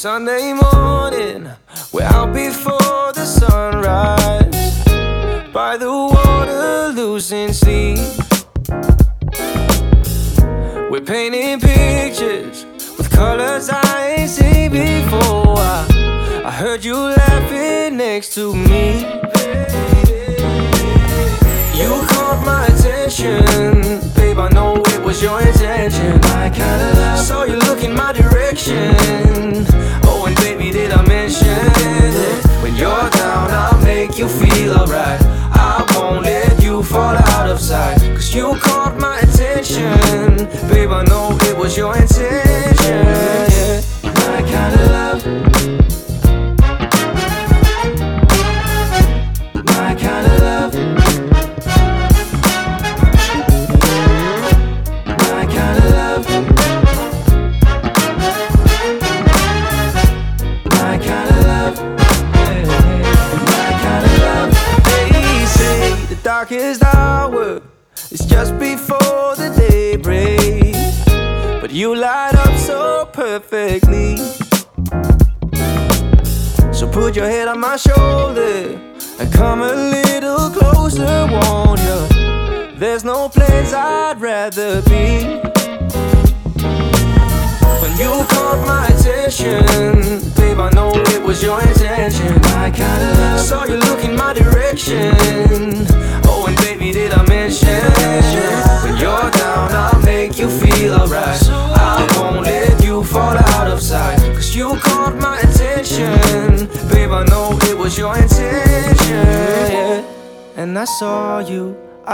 Sunday morning, we're out before the sunrise, by the water losing sleep. We're painting pictures with colors I ain't seen before. I heard you laughing next to me. You caught my attention, babe, I know it was your intention. I kinda love, saw you look in my direction. Oh, and baby, did I mention it? When you're down, I'll make you feel alright. I won't let you fall out of sight, cause you caught my attention. Babe, I know it was your intention. Yeah. My kinda love, my kinda love, my kinda love, my kinda love, my kinda love. They say the darkest hour is just before the day breaks, but you light up so perfectly. So put your head on my shoulder and come a little closer, won't you? There's no place I'd rather be. When you caught my attention, babe, I know it was your intention. I kinda love, saw you look in my direction. Oh, and baby, did I mention? When you're down, I'll make you feel alright. I won't let you fall out of sight, cause you caught my attention. Babe, I know it was your intention, yeah. And I saw you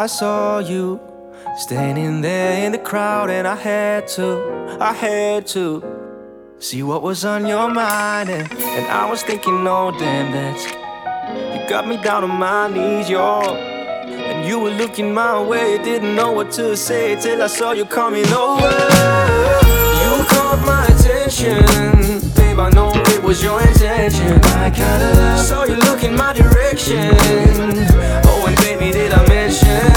standing there in the crowd, and I had to see what was on your mind. And I was thinking, oh damn, that's, you got me down on my knees, y'all. And you were looking my way, didn't know what to say till I saw you coming over. You caught my attention, babe, I know it was your intention. I kinda love, saw you look in my direction. Oh, and baby, did I mention?